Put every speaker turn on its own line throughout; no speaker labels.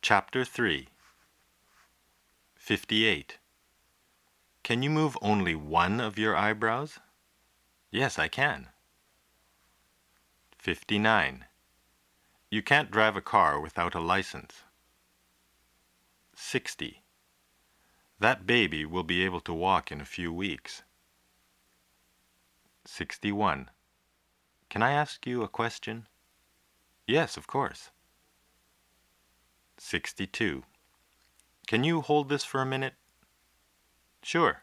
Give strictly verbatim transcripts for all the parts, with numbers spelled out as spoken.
Chapter three. fifty-eight. Can you move only one of your eyebrows? Yes, I can. fifty-nine. You can't drive a car without a license. sixty. That baby will be able to walk in a few weeks. sixty-one. Can I ask you a question? Yes, of course. sixty-two. Can you hold this for a minute? Sure.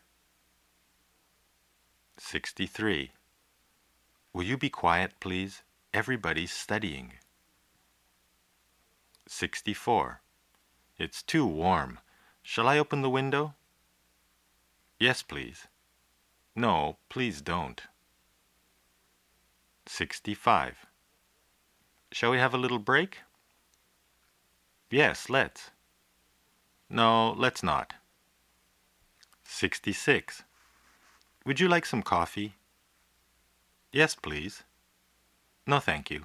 sixty-three. Will you be quiet, please? Everybody's studying. sixty-four. It's too warm. Shall I open the window? Yes, please. No, please don't. sixty-five. Shall we have a little break? Yes, let's. No, let's not. sixty-six. Would you like some coffee? Yes, please. No, thank you.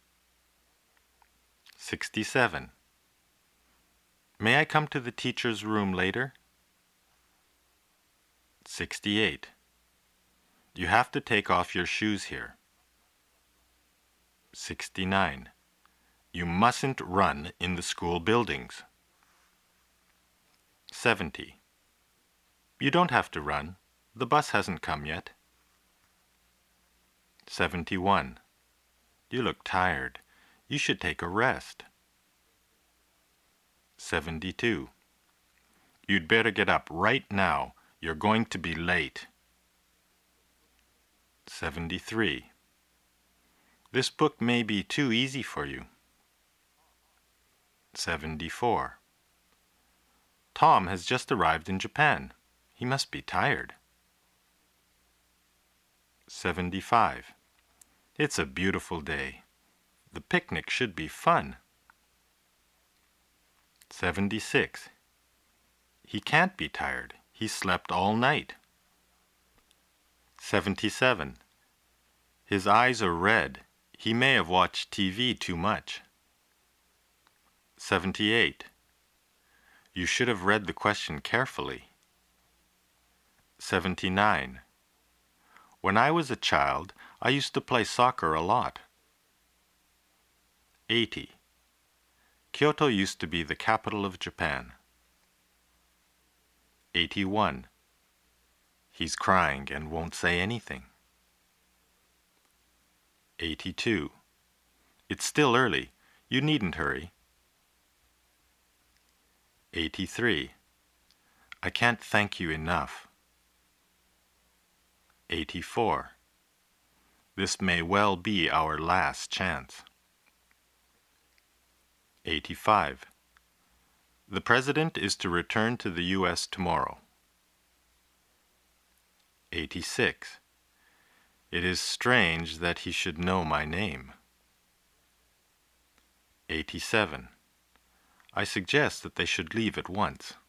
sixty-seven. May I come to the teacher's room later? sixty-eight. You have to take off your shoes here. sixty-nine. You mustn't run in the school buildings. seventy. You don't have to run. The bus hasn't come yet. seventy-one. You look tired. You should take a rest. seventy-two. You'd better get up right now. You're going to be late. seventy-three. This book may be too easy for you. seventy-four. Tom has just arrived in Japan. He must be tired. seventy-five. It's a beautiful day. The picnic should be fun. seventy-six. He can't be tired. He slept all night. seventy-seven. His eyes are red. He may have watched T V too much. seventy-eight. You should have read the question carefully. seventy-nine. When I was a child, I used to play soccer a lot. eighty. Kyoto used to be the capital of Japan. eighty-one. He's crying and won't say anything. eighty-two. It's still early. You needn't hurry. eighty-three. I can't thank you enough. eighty-four. This may well be our last chance. eighty-five. The President is to return to the U S tomorrow. eighty-six. It is strange that he should know my name. eighty-seven. I suggest that they should leave at once.